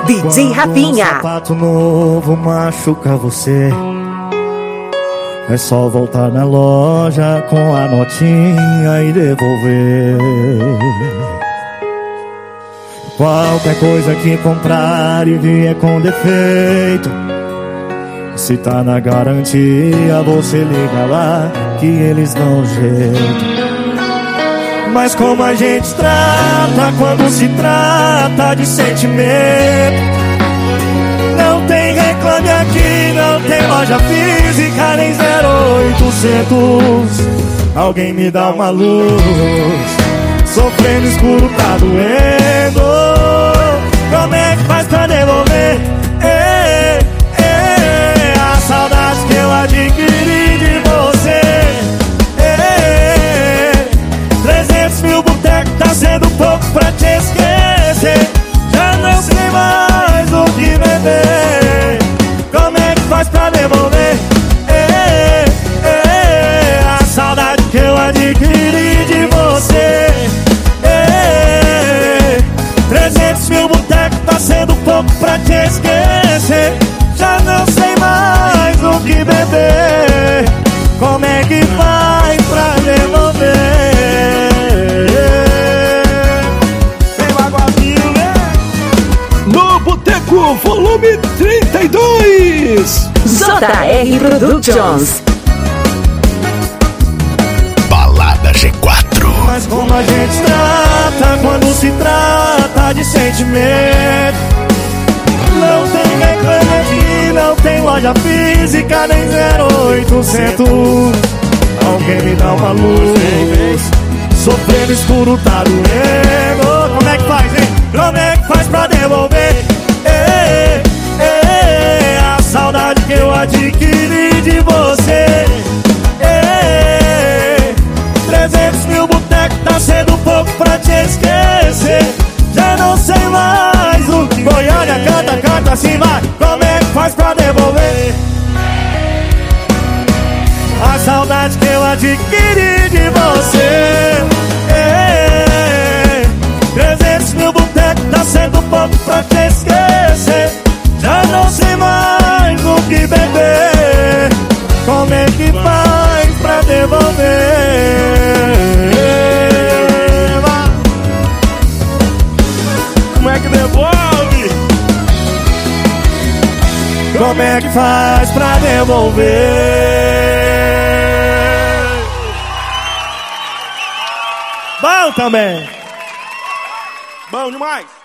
DJ Rafinha. Um sapato novo machuca você, é só voltar na loja com a notinha e devolver. Qualquer coisa que comprar e vier com defeito, se tá na garantia, você liga lá que eles dão jeito. Mas como a gente trata quando se trata de sentimento, não tem reclame aqui, não tem loja física, nem 0800. Alguém me dá uma luz, sofrendo escuro tá doendo. Como é que faz pra devolver a saudade que eu adquiri de você? 300 mil botecos tá sendo pouco pra te esquecer. Já não sei mais o que beber. Como é que faz pra devolver a saudade que eu adquiri de você? 300 mil botecos tá sendo pouco pra te esquecer. Já não sei mais o que beber. Como é que faz pra devolver? No Boteco, volume 32. JR Productions. Balada G4. Mas como a gente trata quando se trata de sentimento, não tem reclame aqui, não tem loja física, nem 0800. Alguém me dá uma luz, sofrendo escuro tá doendo. Como é que faz, hein? Como é que faz pra devolver a saudade que eu adquiri de você? 300 mil botecos tá sendo pouco pra te esquecer. Já não sei mais o que... Goiânia, canta, canta assim, vai. Como é que faz pra devolver a saudade que eu adquiri de você? 300 mil botecos tá sendo pouco pra te esquecer. Já não sei mais o que beber. Como é que faz pra devolver? Como é que devolve? Como é que faz pra devolver? Bom também. Bom demais.